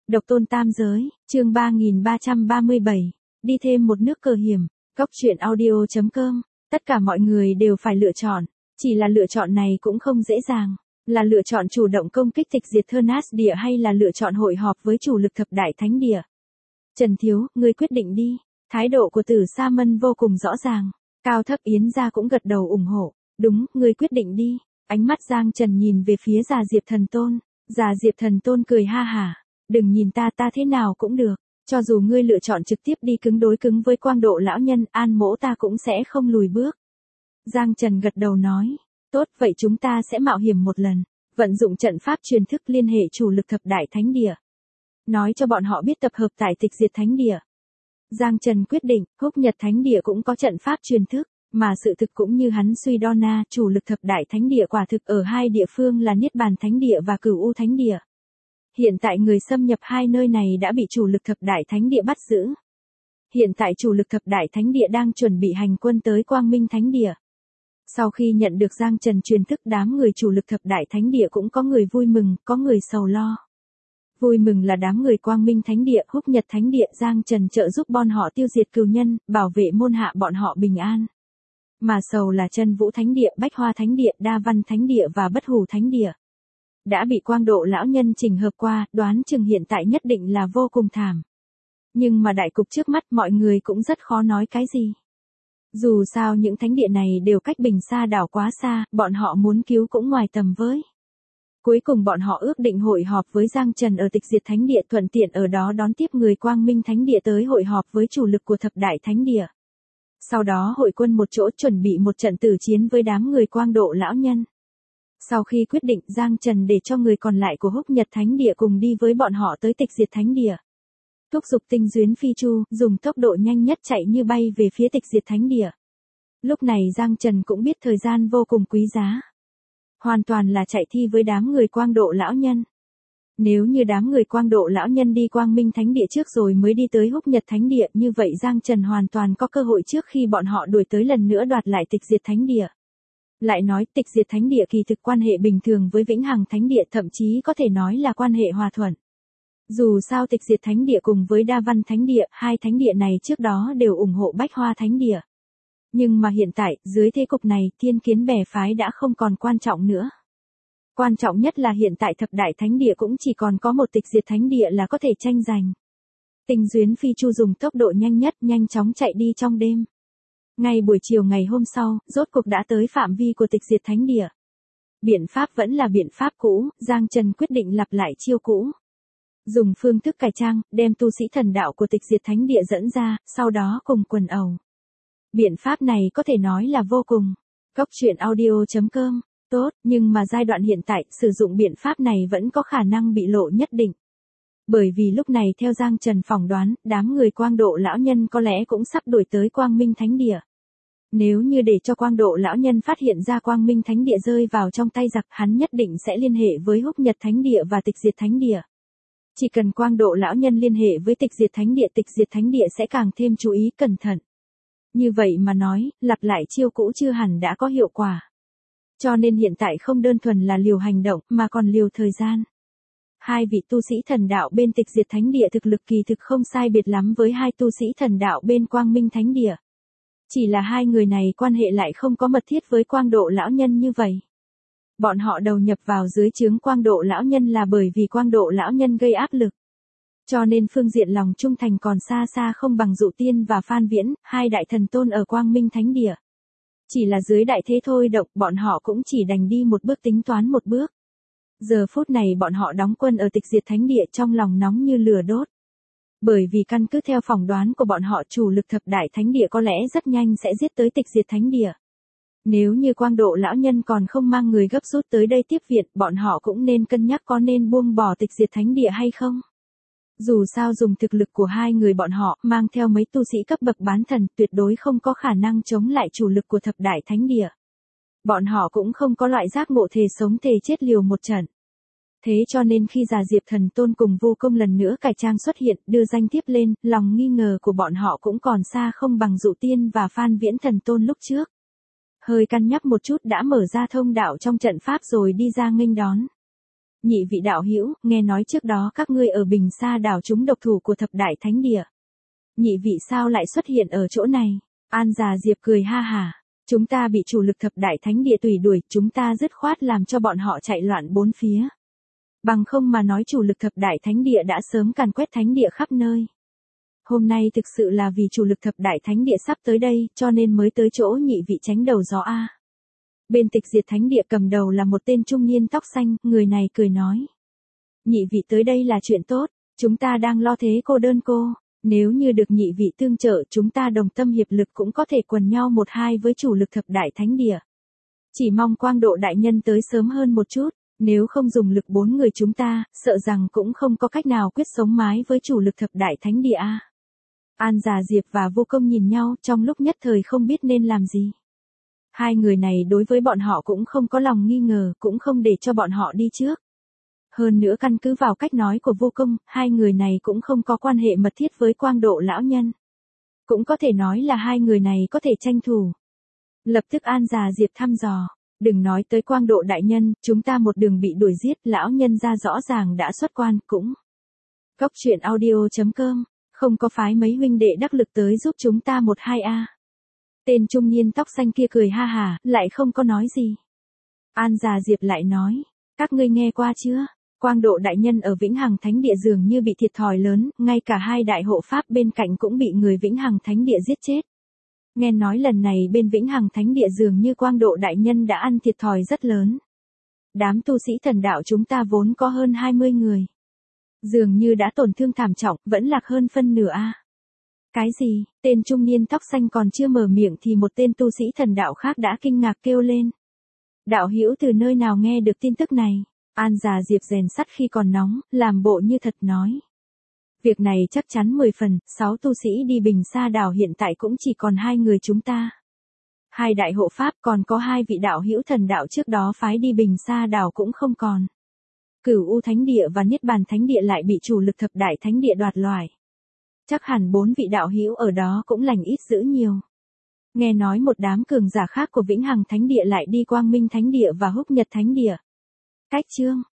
Độc tôn tam giới, chương 3337, đi thêm một nước cờ hiểm, góc truyện audio.com, tất cả mọi người đều phải lựa chọn, chỉ là lựa chọn này cũng không dễ dàng, là lựa chọn chủ động công kích tịch diệt Thơ Địa hay là lựa chọn hội họp với chủ lực thập đại thánh địa. Trần Thiếu, ngươi quyết định đi, thái độ của Tử Sa Mân vô cùng rõ ràng, Cao Thấp Yến gia cũng gật đầu ủng hộ, đúng, ngươi quyết định đi, ánh mắt Giang Trần nhìn về phía Già Diệp Thần Tôn, Già Diệp Thần Tôn cười ha hả. Đừng nhìn ta thế nào cũng được, cho dù ngươi lựa chọn trực tiếp đi cứng đối cứng với Quang Độ lão nhân, An Mỗ ta cũng sẽ không lùi bước. Giang Trần gật đầu nói, tốt, vậy chúng ta sẽ mạo hiểm một lần, vận dụng trận pháp truyền thức liên hệ chủ lực thập đại thánh địa. Nói cho bọn họ biết tập hợp tại tịch diệt thánh địa. Giang Trần quyết định, Húc Nhật thánh địa cũng có trận pháp truyền thức, mà sự thực cũng như hắn suy đo na, chủ lực thập đại thánh địa quả thực ở hai địa phương là Niết Bàn thánh địa và Cửu U thánh địa. Hiện tại người xâm nhập hai nơi này đã bị chủ lực thập đại thánh địa bắt giữ. Hiện tại chủ lực thập đại thánh địa đang chuẩn bị hành quân tới Quang Minh thánh địa. Sau khi nhận được Giang Trần truyền thức, đám người chủ lực thập đại thánh địa cũng có người vui mừng, có người sầu lo. Vui mừng là đám người Quang Minh thánh địa, Húc Nhật thánh địa, Giang Trần trợ giúp bọn họ tiêu diệt cừu nhân, bảo vệ môn hạ bọn họ bình an. Mà sầu là Chân Vũ thánh địa, Bách Hoa thánh địa, Đa Văn thánh địa và Bất Hủ thánh địa. Đã bị Quang Độ lão nhân chỉnh hợp qua, đoán chừng hiện tại nhất định là vô cùng thảm. Nhưng mà đại cục trước mắt mọi người cũng rất khó nói cái gì. Dù sao những thánh địa này đều cách Bình Sa đảo quá xa, bọn họ muốn cứu cũng ngoài tầm với. Cuối cùng bọn họ ước định hội họp với Giang Trần ở tịch diệt thánh địa, thuận tiện ở đó đón tiếp người Quang Minh thánh địa tới hội họp với chủ lực của thập đại thánh địa. Sau đó hội quân một chỗ chuẩn bị một trận tử chiến với đám người Quang Độ lão nhân. Sau khi quyết định, Giang Trần để cho người còn lại của Húc Nhật thánh địa cùng đi với bọn họ tới tịch diệt thánh địa. Thúc giục tinh duyến phi chu, dùng tốc độ nhanh nhất chạy như bay về phía tịch diệt thánh địa. Lúc này Giang Trần cũng biết thời gian vô cùng quý giá. Hoàn toàn là chạy thi với đám người Quang Độ lão nhân. Nếu như đám người Quang Độ lão nhân đi Quang Minh thánh địa trước rồi mới đi tới Húc Nhật thánh địa, như vậy Giang Trần hoàn toàn có cơ hội trước khi bọn họ đuổi tới lần nữa đoạt lại tịch diệt thánh địa. Lại nói tịch diệt thánh địa kỳ thực quan hệ bình thường với Vĩnh Hằng thánh địa, thậm chí có thể nói là quan hệ hòa thuận. Dù sao tịch diệt thánh địa cùng với Đa Văn thánh địa, hai thánh địa này trước đó đều ủng hộ Bách Hoa thánh địa. Nhưng mà hiện tại, dưới thế cục này, Thiên Kiến bè phái đã không còn quan trọng nữa. Quan trọng nhất là hiện tại thập đại thánh địa cũng chỉ còn có một tịch diệt thánh địa là có thể tranh giành. Tinh duyến phi chu dùng tốc độ nhanh nhất nhanh chóng chạy đi trong đêm. Ngay buổi chiều ngày hôm sau, rốt cuộc đã tới phạm vi của tịch diệt thánh địa. Biện pháp vẫn là biện pháp cũ, Giang Trần quyết định lặp lại chiêu cũ. Dùng phương thức cải trang, đem tu sĩ thần đạo của tịch diệt thánh địa dẫn ra, sau đó cùng quần ẩu. Biện pháp này có thể nói là vô cùng. Góc truyện audio.com, tốt, nhưng mà giai đoạn hiện tại, sử dụng biện pháp này vẫn có khả năng bị lộ nhất định. Bởi vì lúc này theo Giang Trần phỏng đoán, đám người Quang Độ lão nhân có lẽ cũng sắp đuổi tới Quang Minh thánh địa. Nếu như để cho Quang Độ lão nhân phát hiện ra Quang Minh thánh địa rơi vào trong tay giặc, hắn nhất định sẽ liên hệ với Húc Nhật thánh địa và tịch diệt thánh địa. Chỉ cần Quang Độ lão nhân liên hệ với tịch diệt thánh địa sẽ càng thêm chú ý cẩn thận. Như vậy mà nói, lặp lại chiêu cũ chưa hẳn đã có hiệu quả. Cho nên hiện tại không đơn thuần là liều hành động mà còn liều thời gian. Hai vị tu sĩ thần đạo bên tịch diệt thánh địa thực lực kỳ thực không sai biệt lắm với hai tu sĩ thần đạo bên Quang Minh thánh địa. Chỉ là hai người này quan hệ lại không có mật thiết với Quang Độ lão nhân như vậy. Bọn họ đầu nhập vào dưới trướng Quang Độ lão nhân là bởi vì Quang Độ lão nhân gây áp lực. Cho nên phương diện lòng trung thành còn xa xa không bằng Dụ Tiên và Phan Viễn, hai đại thần tôn ở Quang Minh thánh địa. Chỉ là dưới đại thế thôi động, bọn họ cũng chỉ đành đi một bước tính toán một bước. Giờ phút này bọn họ đóng quân ở tịch diệt thánh địa trong lòng nóng như lửa đốt. Bởi vì căn cứ theo phỏng đoán của bọn họ, chủ lực thập đại thánh địa có lẽ rất nhanh sẽ giết tới tịch diệt thánh địa. Nếu như Quang Độ lão nhân còn không mang người gấp rút tới đây tiếp viện, bọn họ cũng nên cân nhắc có nên buông bỏ tịch diệt thánh địa hay không. Dù sao dùng thực lực của hai người bọn họ, mang theo mấy tu sĩ cấp bậc bán thần, tuyệt đối không có khả năng chống lại chủ lực của thập đại thánh địa. Bọn họ cũng không có loại giác ngộ thề sống thề chết liều một trận. Thế cho nên khi Già Diệp Thần Tôn cùng Vô Công lần nữa cải trang xuất hiện, đưa danh thiếp lên, lòng nghi ngờ của bọn họ cũng còn xa không bằng Dụ Tiên và Phan Viễn Thần Tôn lúc trước. Hơi cân nhắc một chút đã mở ra thông đạo trong trận pháp rồi đi ra nghênh đón. Nhị vị đạo hữu, nghe nói trước đó các ngươi ở Bình Sa đảo trúng độc thủ của thập đại thánh địa. Nhị vị sao lại xuất hiện ở chỗ này? An Già Diệp cười ha hả. Chúng ta bị chủ lực thập đại thánh địa tùy đuổi, chúng ta dứt khoát làm cho bọn họ chạy loạn bốn phía. Bằng không mà nói chủ lực thập đại thánh địa đã sớm càn quét thánh địa khắp nơi. Hôm nay thực sự là vì chủ lực thập đại thánh địa sắp tới đây, cho nên mới tới chỗ nhị vị tránh đầu gió A. Bên Tịch Diệt thánh địa cầm đầu là một tên trung niên tóc xanh, người này cười nói. Nhị vị tới đây là chuyện tốt, chúng ta đang lo thế cô đơn cô. Nếu như được nhị vị tương trợ, chúng ta đồng tâm hiệp lực cũng có thể quần nhau một hai với chủ lực thập đại thánh địa. Chỉ mong Quang Độ đại nhân tới sớm hơn một chút, nếu không dùng lực 4 người chúng ta, sợ rằng cũng không có cách nào quyết sống mái với chủ lực thập đại thánh địa a. An Già Diệp và Vô Công nhìn nhau, trong lúc nhất thời không biết nên làm gì. Hai người này đối với bọn họ cũng không có lòng nghi ngờ, cũng không để cho bọn họ đi trước. Hơn nữa căn cứ vào cách nói của Vô Công, hai người này cũng không có quan hệ mật thiết với Quang Độ lão nhân. Cũng có thể nói là hai người này có thể tranh thủ. Lập tức An Già Diệp thăm dò. Đừng nói tới Quang Độ đại nhân, chúng ta một đường bị đuổi giết, lão nhân ra rõ ràng đã xuất quan, cũng. Góc truyện audio.com, không có phái mấy huynh đệ đắc lực tới giúp chúng ta một hai a. Tên trung niên tóc xanh kia cười ha hả, lại không có nói gì. An Già Diệp lại nói, các ngươi nghe qua chưa? Quang Độ đại nhân ở Vĩnh Hằng Thánh Địa dường như bị thiệt thòi lớn, ngay cả hai đại hộ pháp bên cạnh cũng bị người Vĩnh Hằng Thánh Địa giết chết. Nghe nói lần này bên Vĩnh Hằng Thánh Địa dường như Quang Độ đại nhân đã ăn thiệt thòi rất lớn. Đám tu sĩ thần đạo chúng ta vốn có hơn 20 người. Dường như đã tổn thương thảm trọng, vẫn lạc hơn phân nửa a. Cái gì? Tên trung niên tóc xanh còn chưa mở miệng thì một tên tu sĩ thần đạo khác đã kinh ngạc kêu lên. Đạo hữu từ nơi nào nghe được tin tức này? An Già Diệp rèn sắt khi còn nóng, làm bộ như thật nói. Việc này chắc chắn 10 phần, 6 tu sĩ đi Bình Sa đảo hiện tại cũng chỉ còn 2 người chúng ta. 2 đại hộ pháp còn có 2 vị đạo hữu thần đạo trước đó phái đi Bình Sa đảo cũng không còn. Cửu U Thánh Địa và Niết Bàn Thánh Địa lại bị chủ lực thập đại thánh địa đoạt loại. Chắc hẳn 4 vị đạo hữu ở đó cũng lành ít dữ nhiều. Nghe nói một đám cường giả khác của Vĩnh Hằng Thánh Địa lại đi Quang Minh Thánh Địa và Húc Nhật Thánh Địa. Cách chương